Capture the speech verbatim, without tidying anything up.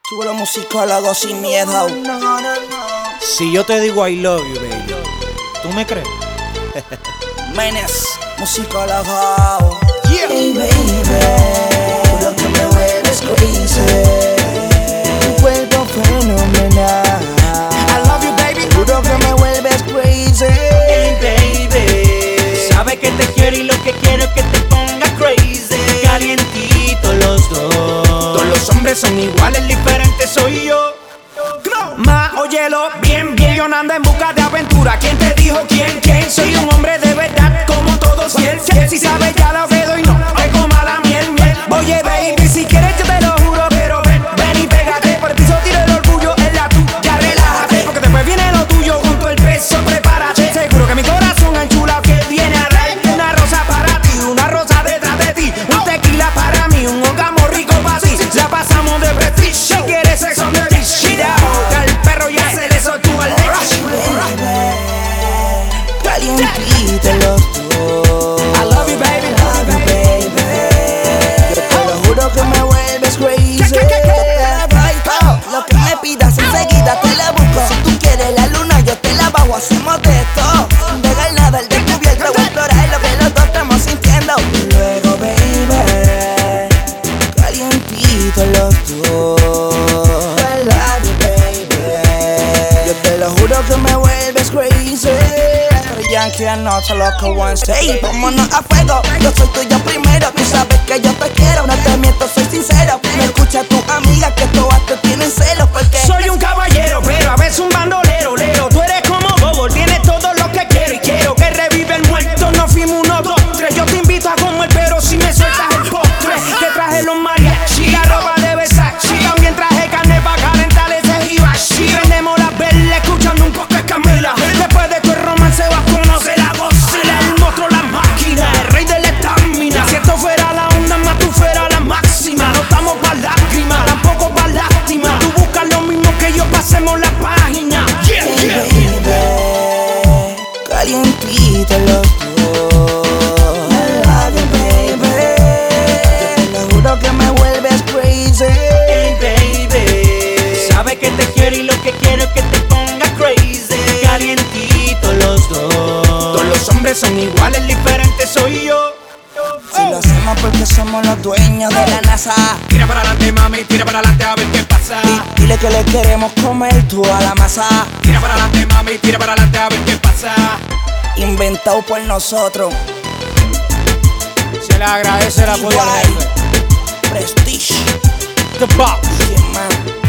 Sube los musicólogos sin miedo. No, no, no. Si yo te digo I love you, baby, ¿tú me crees? Menes, musicólogo. Yeah. Hey, baby, lo que me vuelves crazy. Tu cuerpo fenomenal. I love you, baby. Juro que me vuelves crazy. Hey, baby, sabe que te quiero y lo que quiero es que te ponga crazy. Calientito los dos. Todos los hombres son iguales, diferentes soy yo. Ma, óyelo bien, bien. Yo no ando en busca de aventura. ¿Quién te dijo quién? ¿Quién? Soy un hombre de verdad, como todos. Y él, si sabe ya lo que doy, no te coma la miel, miel. Oye, baby, si quieres yo te lo juro, pero ven, ven y pégate. Por el piso tira el orgullo, en la tuya, relájate. Porque después viene lo tuyo, junto el peso, prepárate. Seguro que mi corazón enchulado que viene a dar una rosa para ti, una rosa detrás de ti, un tequila para mí, un orgasmo rico para ti. La pasamos de prestige, si quieres sexo de dichida. El perro ya se le soltó al leche. Calientito los dos. I love you, baby. Love you, baby. Yo te lo juro que me vuelves crazy. Lo que me pidas enseguida te la busco. Si tú quieres la luna yo te la bajo. Hacemos de todo, sin dejar nada al descubierto. Voy a explorar lo que los dos estamos sintiendo. Y luego, baby, calientito los dos. I love you, baby. Yo te lo juro que me vuelves crazy. Yankee anoche lo que once. Hey, vámonos a fuego. Yo soy tuyo primero. Tú sabes que yo te quiero. No te miento, soy sincero. Me escucha tu amiga que todas te tienen celos porque soy un caballero, pero a veces un bandolero. Lero, tú eres como Bobo, tienes todo lo que quiero. Y quiero que revive el muerto. No fuimos uno, dos, tres. Yo te invito a comer, pero si me sueltas el postre. Te traje los mariachi, la ropa de Versace. También traje carne para calentar ese hibachi. Prendemos las velas escuchando un poco de Camila. Después de tu romance vas a conocer la Godzilla. El monstruo, la máquina, el rey de la estamina. Si esto fuera la onda, más tú fueras la máxima. No estamos pa' lágrimas, tampoco pa' lástima. Tú buscas lo mismo que yo, pasemos la página. Yeah, yeah, yeah. Calientito los dos. I love you, baby. Yo te lo juro que me vuelves crazy. Hey, baby, sabe que te quiero y lo que quiero es que te ponga crazy. Calientito los dos. Todos los hombres son iguales, diferentes soy yo. Si lo hacemos porque somos los dueños de la NASA. Tira para adelante, mami, tira para adelante a ver qué pasa. Di- Dile que le queremos comer toda la masa. Tira para adelante, mami, tira para adelante a ver qué pasa. Inventado por nosotros. Se le agradece el apoyo al jefe. Prestige. The Box. ¿Quién más?